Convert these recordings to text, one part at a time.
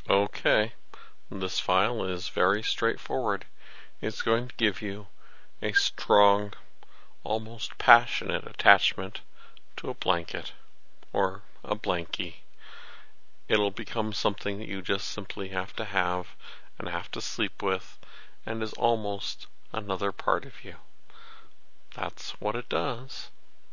Okay, this file is very straightforward. It's going to give you a strong, almost passionate attachment to a blanket or a blankie. It'll become something that you just simply have to have and have to sleep with and is almost another part of you. That's what it does.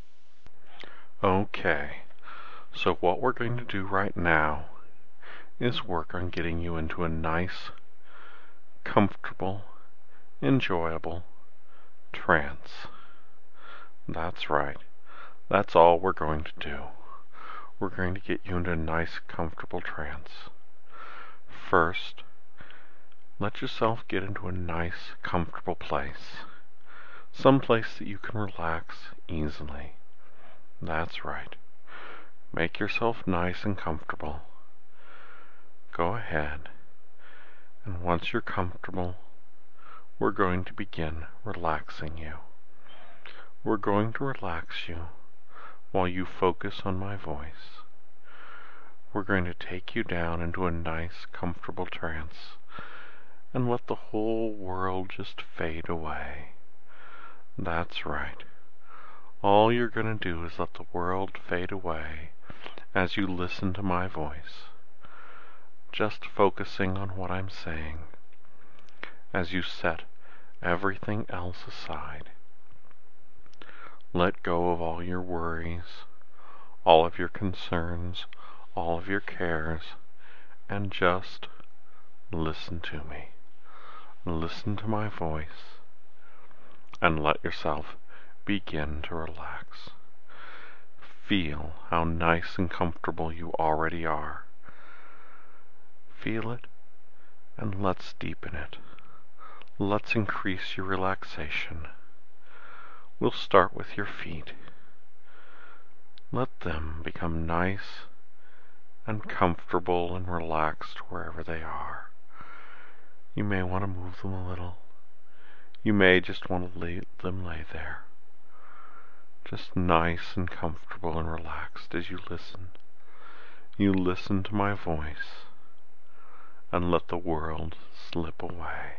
Okay, so what we're going to do right now is work on getting you into a nice, comfortable, enjoyable trance. That's right. That's all we're going to do. We're going to get you into a nice, comfortable trance. First, let yourself get into a nice, comfortable place. Some place that you can relax easily. That's right. Make yourself nice and comfortable. Go ahead, and once you're comfortable, we're going to begin relaxing you. We're going to relax you while you focus on my voice. We're going to take you down into a nice, comfortable trance and let the whole world just fade away. That's right. All you're going to do is let the world fade away as you listen to my voice, just focusing on what I'm saying as you set everything else aside. Let go of all your worries, all of your concerns, all of your cares, and just listen to me. Listen to my voice and let yourself begin to relax. Feel how nice and comfortable you already are. Feel it, and let's deepen it. Let's increase your relaxation. We'll start with your feet. Let them become nice and comfortable and relaxed wherever they are. You may want to move them a little. You may just want to let them lay there. Just nice and comfortable and relaxed as you listen. You listen to my voice and let the world slip away.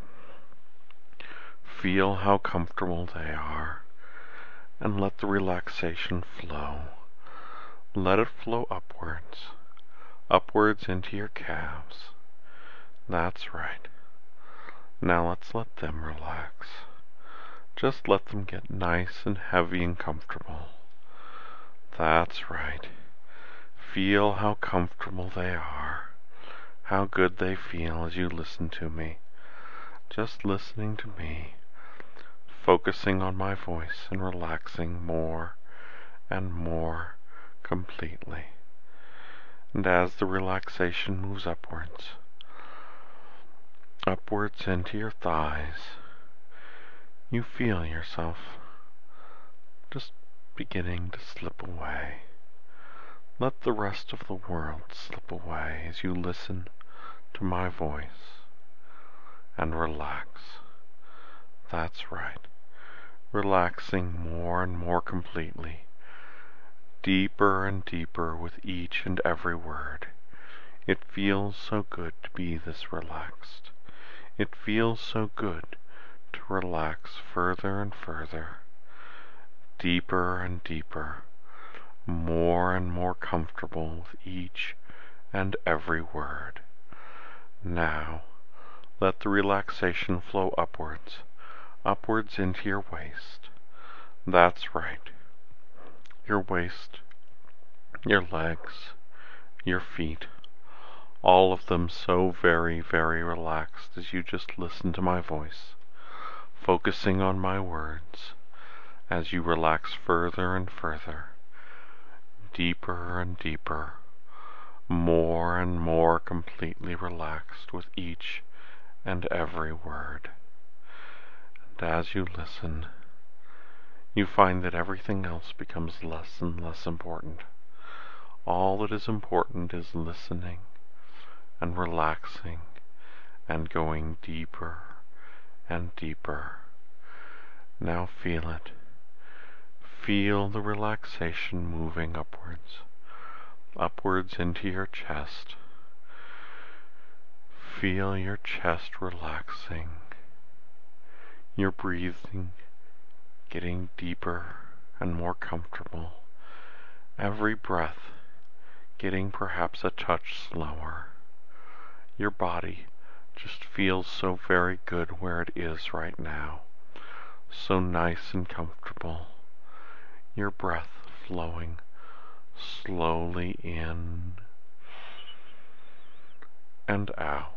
Feel how comfortable they are and let the relaxation flow. Let it flow upwards, upwards into your calves. That's right. Now let's let them relax. Just let them get nice and heavy and comfortable. That's right. Feel how comfortable they are, how good they feel as you listen to me. Just listening to me, focusing on my voice and relaxing more and more completely. And as the relaxation moves upwards, upwards into your thighs, you feel yourself just beginning to slip away. Let the rest of the world slip away as you listen to my voice and relax. That's right. Relaxing more and more completely, deeper and deeper with each and every word. It feels so good to be this relaxed. It feels so good to relax further and further, deeper and deeper, more and more comfortable with each and every word. Now, let the relaxation flow upwards, upwards into your waist. That's right. Your waist, your legs, your feet, all of them so very, very relaxed as you just listen to my voice, focusing on my words as you relax further and further, deeper and deeper, more and more completely relaxed with each and every word. And as you listen, you find that everything else becomes less and less important. All that is important is listening and relaxing and going deeper and deeper. Now feel it. Feel the relaxation moving upwards, upwards into your chest. Feel your chest relaxing, your breathing getting deeper and more comfortable, every breath getting perhaps a touch slower. Your body just feels so very good where it is right now, so nice and comfortable. Your breath flowing slowly in and out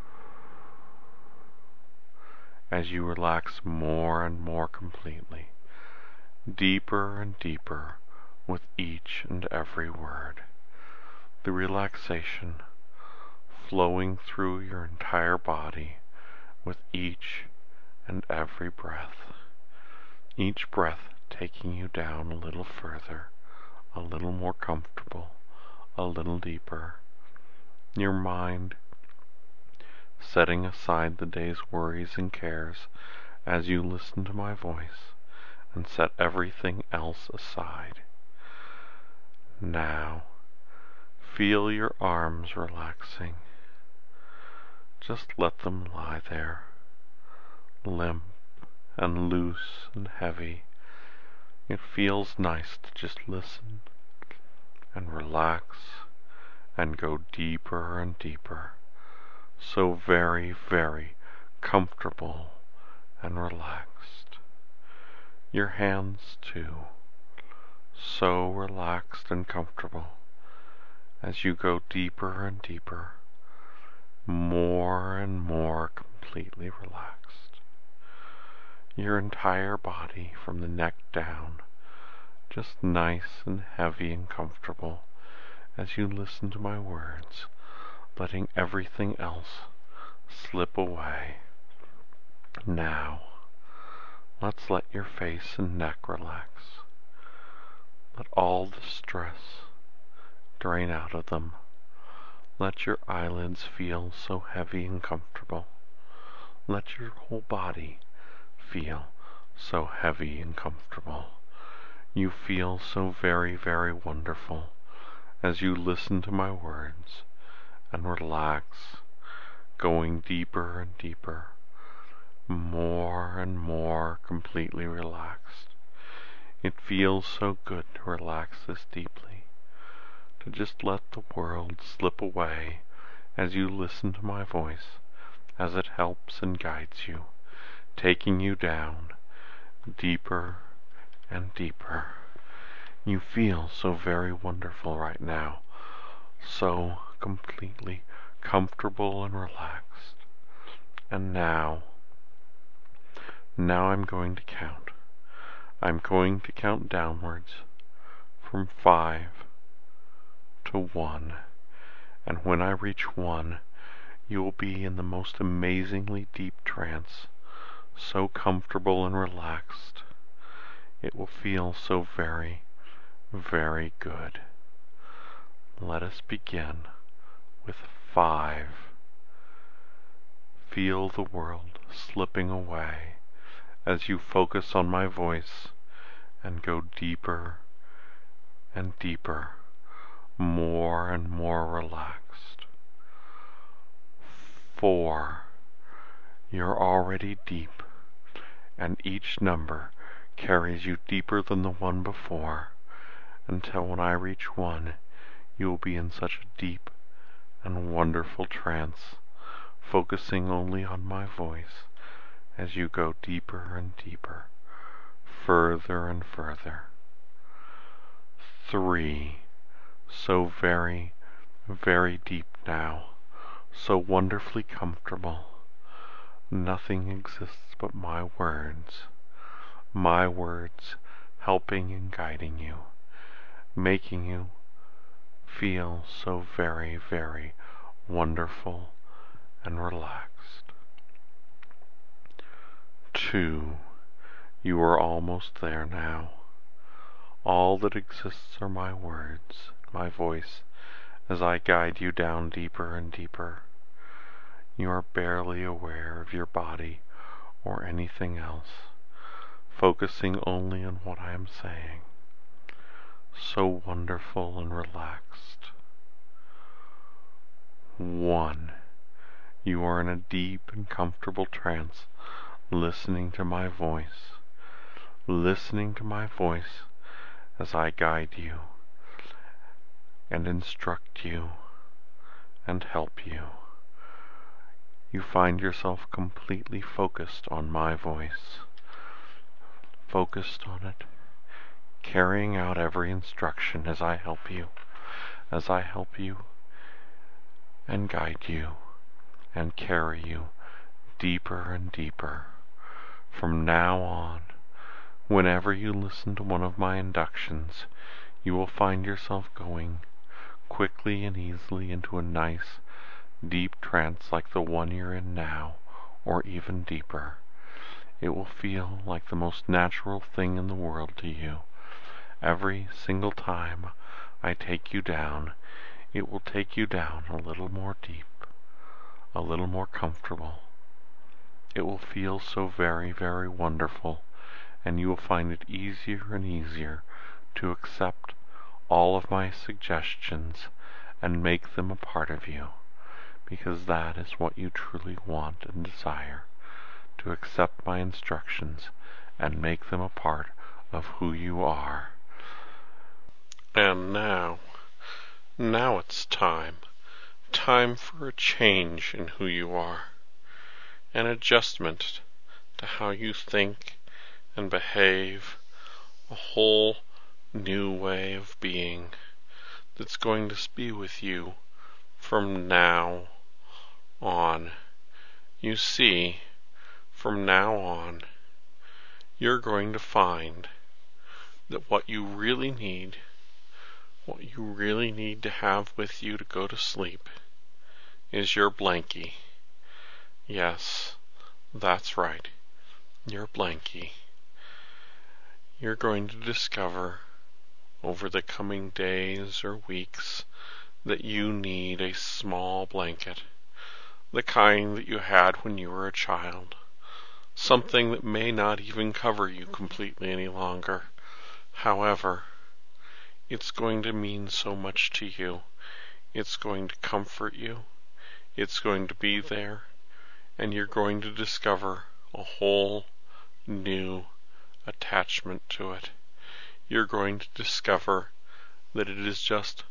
as you relax more and more completely, deeper and deeper with each and every word. The relaxation flowing through your entire body with each and every breath. Each breath taking you down a little further, a little more comfortable, a little deeper. Your mind setting aside the day's worries and cares as you listen to my voice and set everything else aside. Now, feel your arms relaxing. Just let them lie there, limp and loose and heavy. It feels nice to just listen and relax and go deeper and deeper. So very, very comfortable and relaxed. Your hands too, so relaxed and comfortable as you go deeper and deeper, more and more completely relaxed. Your entire body from the neck down, just nice and heavy and comfortable as you listen to my words, letting everything else slip away. Now, let's let your face and neck relax. Let all the stress drain out of them. Let your eyelids feel so heavy and comfortable. Let your whole body feel so heavy and comfortable. You feel so very, very wonderful as you listen to my words and relax, going deeper and deeper, more and more completely relaxed. It feels so good to relax this deeply, to just let the world slip away as you listen to my voice, as it helps and guides you, taking you down deeper and deeper. You feel so very wonderful right now, so completely comfortable and relaxed. And now I'm going to count. I'm going to count downwards from 5 to 1. And when I reach 1, you will be in the most amazingly deep trance, so comfortable and relaxed. It will feel so very, very good. Let us begin with 5. Feel the world slipping away as you focus on my voice and go deeper and deeper, more and more relaxed. 4. You're already deep, and each number carries you deeper than the one before, until when I reach 1, you will be in such a deep and wonderful trance, focusing only on my voice as you go deeper and deeper, further and further. 3. So very, very deep now, so wonderfully comfortable. Nothing exists but my words helping and guiding you, making you feel so very, very wonderful and relaxed. 2. You are almost there now. All that exists are my words, my voice, as I guide you down deeper and deeper. You are barely aware of your body or anything else, focusing only on what I am saying. So wonderful and relaxed. 1. You are in a deep and comfortable trance, listening to my voice, as I guide you and instruct you and help you. You find yourself completely focused on my voice, focused on it, carrying out every instruction as I help you and guide you and carry you deeper and deeper. From now on, whenever you listen to one of my inductions, you will find yourself going quickly and easily into a nice, deep trance like the one you're in now, or even deeper. It will feel like the most natural thing in the world to you. Every single time I take you down, it will take you down a little more deep, a little more comfortable. It will feel so very, very wonderful, and you will find it easier and easier to accept all of my suggestions and make them a part of you, because that is what you truly want and desire, to accept my instructions and make them a part of who you are. And now it's time for a change in who you are, an adjustment to how you think and behave, a whole new way of being that's going to be with you from now on. You see, from now on, you're going to find that what you really need to have with you to go to sleep is your blankie. Yes, that's right, your blankie. You're going to discover over the coming days or weeks that you need a small blanket, the kind that you had when you were a child, something that may not even cover you completely any longer. However, it's going to mean so much to you. It's going to comfort you. It's going to be there, and you're going to discover a whole new attachment to it. You're going to discover that it is just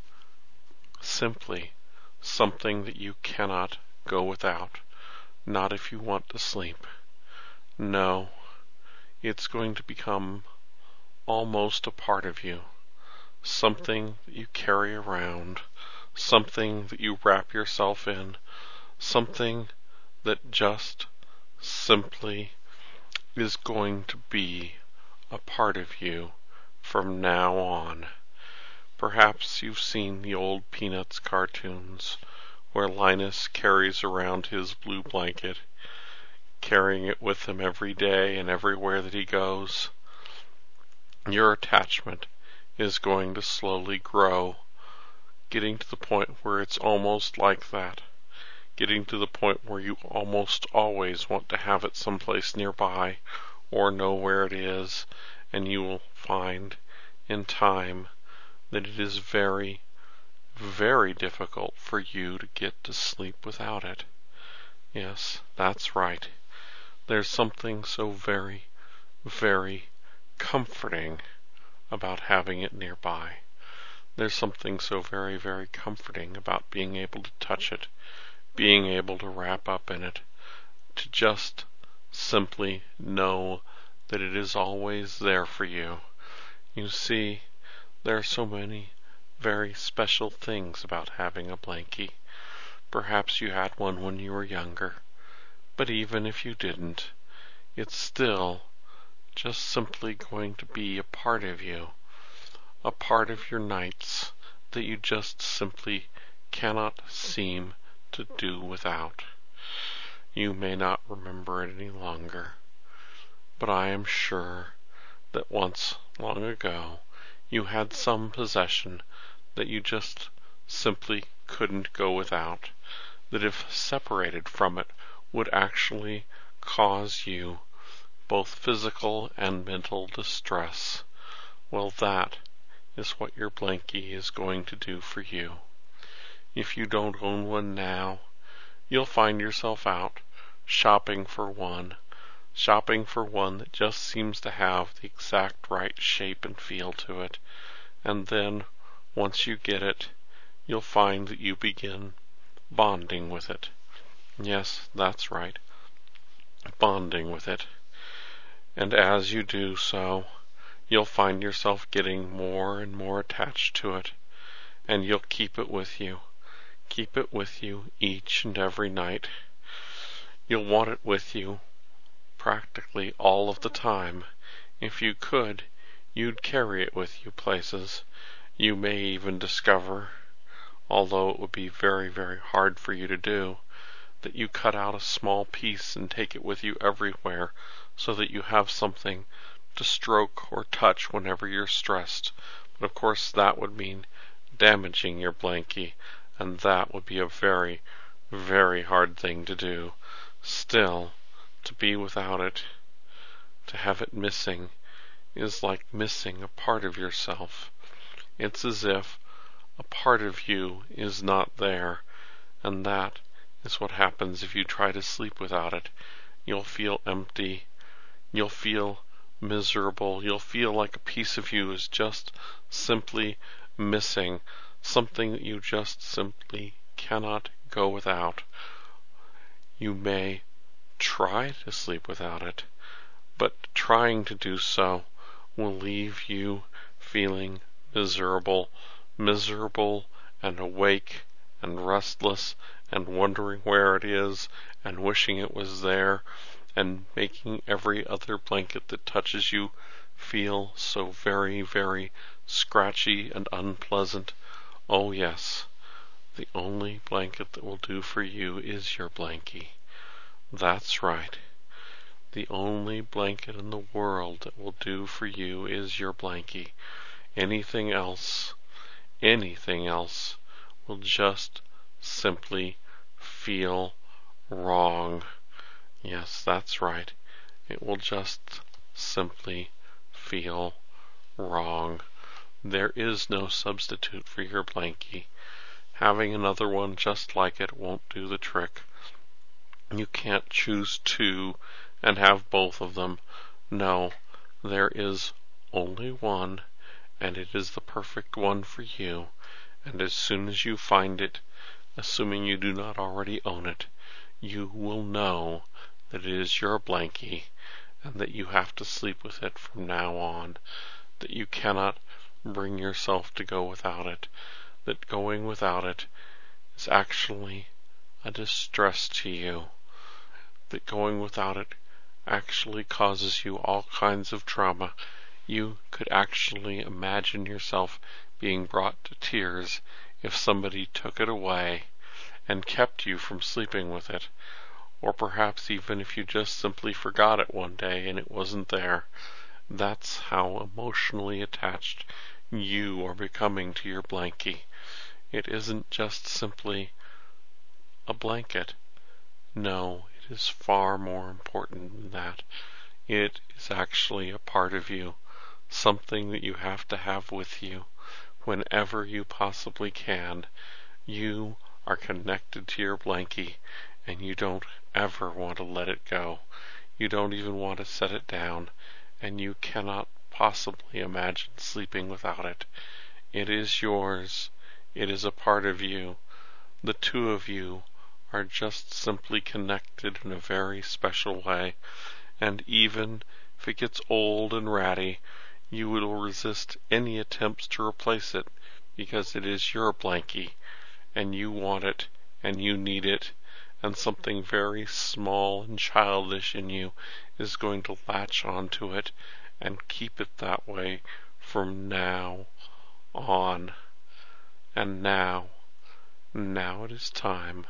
simply something that you cannot go without, not if you want to sleep. No, it's going to become almost a part of you, something that you carry around, something that you wrap yourself in, something that just simply is going to be a part of you from now on. Perhaps you've seen the old Peanuts cartoons where Linus carries around his blue blanket, carrying it with him every day and everywhere that he goes. Your attachment is going to slowly grow, getting to the point where it's almost like that, getting to the point where you almost always want to have it someplace nearby or know where it is, and you will find in time that it is very, very difficult for you to get to sleep without it. Yes, that's right. There's something so very, very comforting about having it nearby. There's something so very, very comforting about being able to touch it, being able to wrap up in it, to just simply know that it is always there for you. You see, there are so many very special things about having a blankie. Perhaps you had one when you were younger, but even if you didn't, it's still just simply going to be a part of you, a part of your nights that you just simply cannot seem to do without. You may not remember it any longer, but I am sure that once, long ago, you had some possession that you just simply couldn't go without, that if separated from it would actually cause you both physical and mental distress. Well, that is what your blankie is going to do for you. If you don't own one now, you'll find yourself out shopping for one that just seems to have the exact right shape and feel to it. And then, once you get it, you'll find that you begin bonding with it. Yes, that's right, bonding with it. And as you do so, you'll find yourself getting more and more attached to it, and you'll keep it with you. Keep it with you each and every night. You'll want it with you practically all of the time. If you could, you'd carry it with you places. You may even discover, although it would be very, very hard for you to do, that you cut out a small piece and take it with you everywhere so that you have something to stroke or touch whenever you're stressed. But of course that would mean damaging your blankie, and that would be a very, very hard thing to do. Still, to be without it, to have it missing, is like missing a part of yourself. It's as if a part of you is not there, and that is what happens if you try to sleep without it. You'll feel empty. You'll feel miserable. You'll feel like a piece of you is just simply missing, something that you just simply cannot go without. You may try to sleep without it, but trying to do so will leave you feeling miserable and awake and restless and wondering where it is and wishing it was there and making every other blanket that touches you feel so very, very scratchy and unpleasant. Oh yes, the only blanket that will do for you is your blankie. That's right. The only blanket in the world that will do for you is your blankie. Anything else will just simply feel wrong. Yes, that's right. It will just simply feel wrong. There is no substitute for your blankie. Having another one just like it won't do the trick. You can't choose two and have both of them. No, there is only one, and it is the perfect one for you. And as soon as you find it, assuming you do not already own it, you will know that it is your blankie and that you have to sleep with it from now on, that you cannot bring yourself to go without it, that going without it is actually a distress to you, that going without it actually causes you all kinds of trauma. You could actually imagine yourself being brought to tears if somebody took it away and kept you from sleeping with it, or perhaps even if you just simply forgot it one day and it wasn't there. That's how emotionally attached you are becoming to your blankie. It isn't just simply a blanket. No, it is far more important than that. It is actually a part of you, something that you have to have with you whenever you possibly can. You are connected to your blankie, and you don't ever want to let it go. You don't even want to set it down, and you cannot possibly imagine sleeping without it. It is yours. It is a part of you. The two of you are just simply connected in a very special way, and even if it gets old and ratty, you will resist any attempts to replace it, because it is your blankie, and you want it, and you need it, and something very small and childish in you is going to latch onto it and keep it that way from now on. And now it is time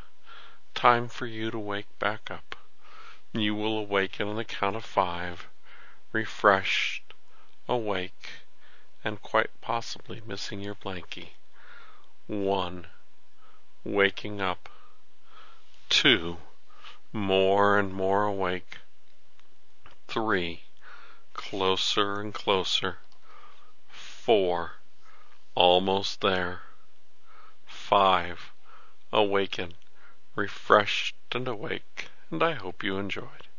for you to wake back up. You will awaken on the count of 5, refreshed, awake, and quite possibly missing your blankie. 1, waking up. 2, more and more awake. 3, closer and closer. 4, almost there. 5, awaken, refreshed and awake, and I hope you enjoyed.